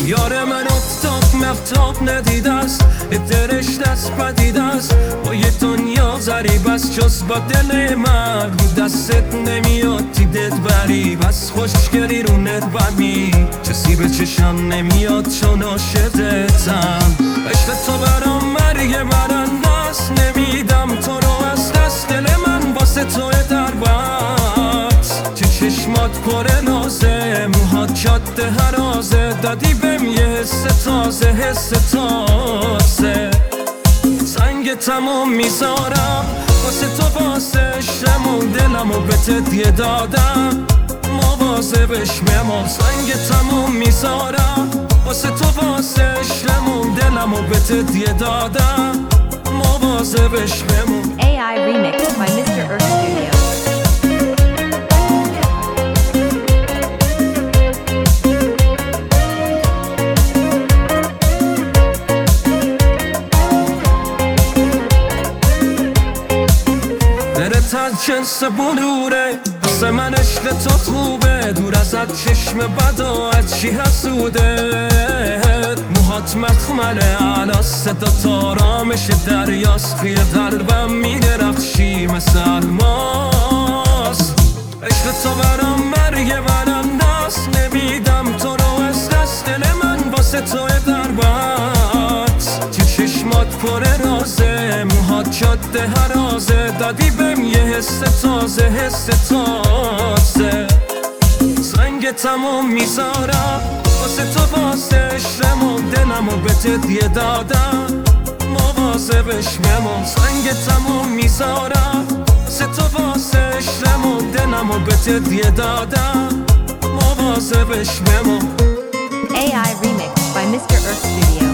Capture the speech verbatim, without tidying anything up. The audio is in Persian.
یار من افتاد مفتاب ندیدست اترش دست پدیدست با یه دنیا غریب است جز با دل من رو دستت نمیاد دیدت بری بس خوشگری رو نت بمی کسی به چشم نمیاد چون عاشقتم عشق تو برام مرگ برندست نمیدم تو رو از دست دل من واسه توی در بست چه چشمات پر نازه موهات جاده هرازه دادی بهم یه حس تازه حس تازه سنگ تموم میذارم واسه تو واسه عشقمون دلمو به تدیه دادم مواظبش بمون سنگ تموم میذارم واسه تو واسه عشقمون دلمو به تدیه دادم مواظبش بمون. A I Remix by mister Earth Studio. درت از جنس بلوره واسه من عشق تو خوبه دور ازت چشم بد و از چی حسوده موهات مخمله علا صدا تارامش دریاست توی قلبم میگرخشی مثل الماس عشق تو برام مرگ برندست نمیدم تو رو از دست دل من واسه توی دربست چه چشمات پر رازه موهات جاده هرازه دادی بهم یه حس تازه حس تازه سنگ تموم میذارم واسه تو واسه عشقمون دلمو به تدیه دادم مواظبش بمون سنگ تموم میذارم واسه تو واسه عشقمون دلمو به تدیه دادم مواظبش بمون. A I Remix by mister Earth Studio.